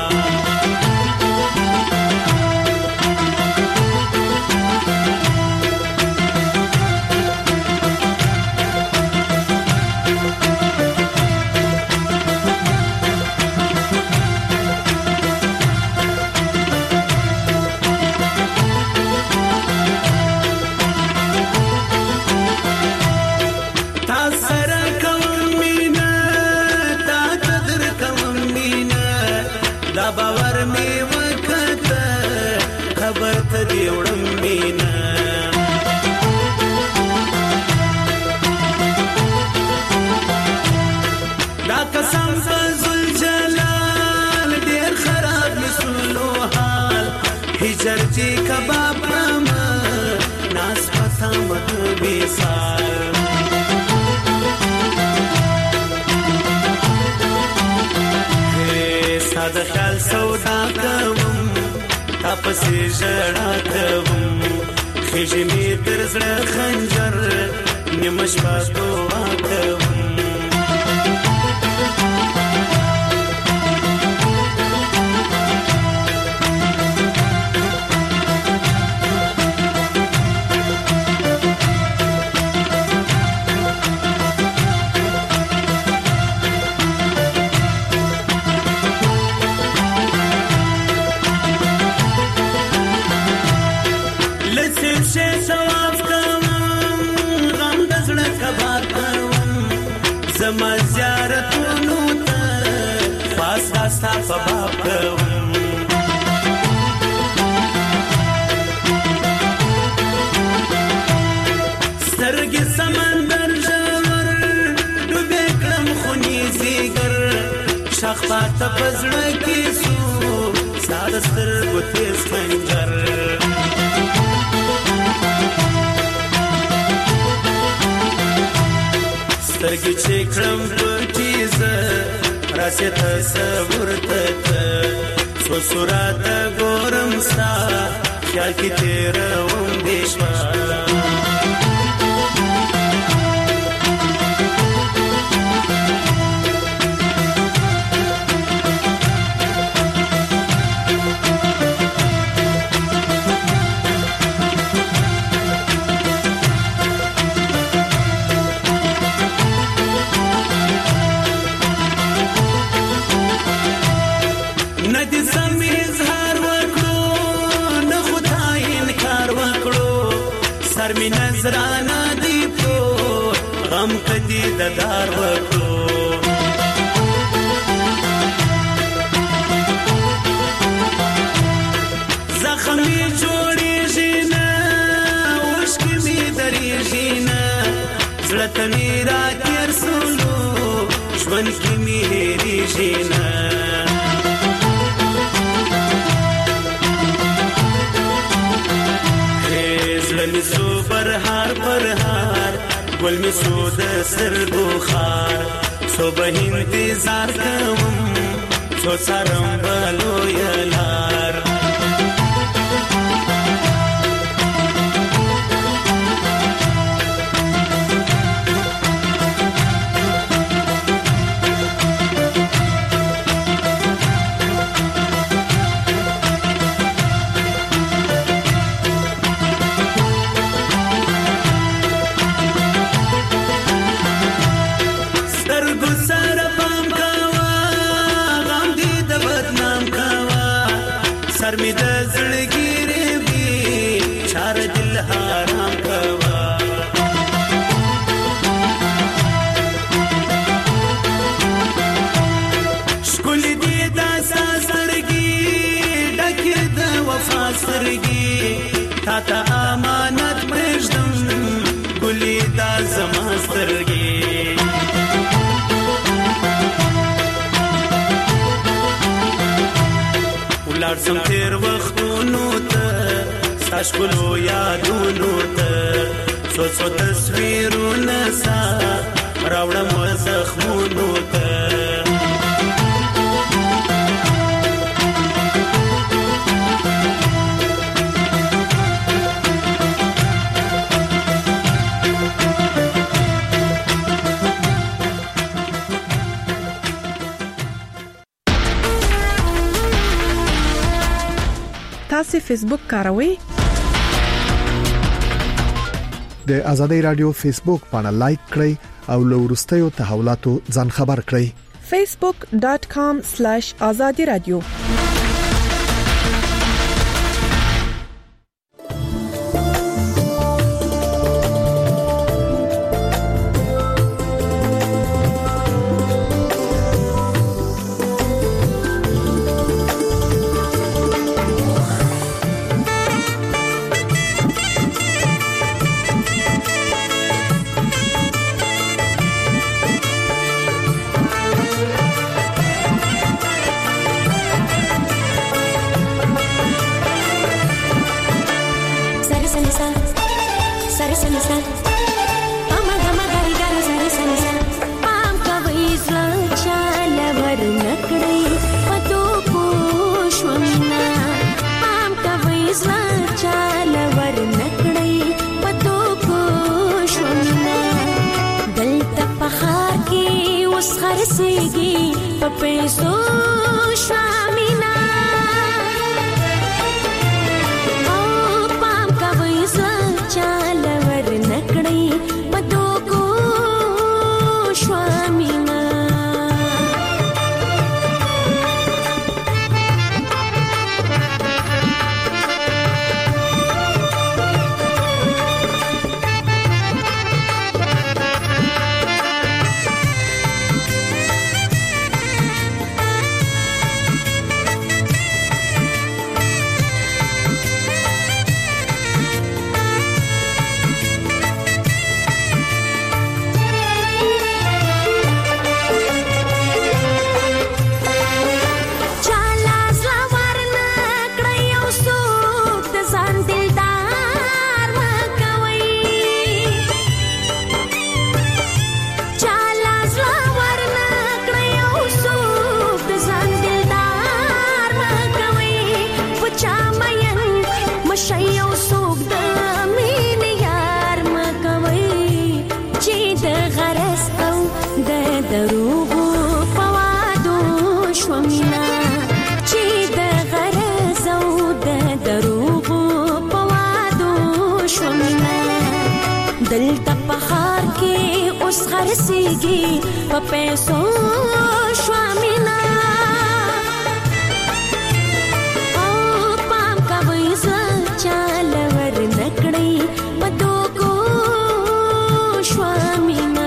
चर्ची कबाब प्रमा नास पता मत बेसार हे सादा ख्याल सौदा कवम तापसे जड़ा कवम खिजमी तरजड़ा खंजर निमश पातो आकवम زما زیارتونو ته خاص خاصه په باب کوم سترګې سمندر ژور ډوبې کړم خونې زیګر شخصات په زړه کې سو ساده سترګو تیز خنجر سترګې چې کړم پټیزه راسې تصور ته څو صورت ګورم ستا خیال کې تېروم دې شپه می نظرانا دی پو غم کدی ددار وکړو زخمی جوړیږي نه اوښکې می درېږي نه زړه ته می راکېر سولو ژوند کې می هېرېږي نه زړه می سو پر پر هار پر هار ګل می سود سرګو خار سو به انتظار کوم سو سرم بلو یلار می د زړګي ربي چار دل حرام کوا شکل دې د ساسرګي ډکه د وفا سرګي تا ته امانت پرېږدم ګلې د زما سترګي ولار سم تیر وختونو ته ساشکلو یادونو ته سو سو تصویرونه سا راوړم زخمونو ته تاسو فیسبوک کاروئ؟ د ازادي رادیو فیسبوک باندې لایک کړئ او له ورستیو تحولاتو ځان خبر کړئ. facebook dot com slash azadi radio دلته په خار کې اوس خرسيږي په پیسو شوامینا او پام کوي ځل چال ور نکړي په دوکو شوامینا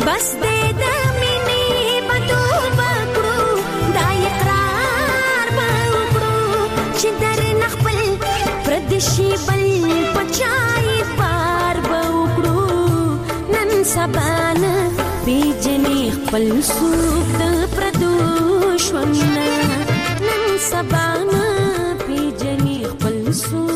بس دې د مینې په توبه کړو دا اقرار به وکړو چې در نه خپل پردشي بل پچای پار به وکړو نن سبا نه پیژنې خپل څوک د پردو شومنا نن سبا نه پیژنې خپل څوک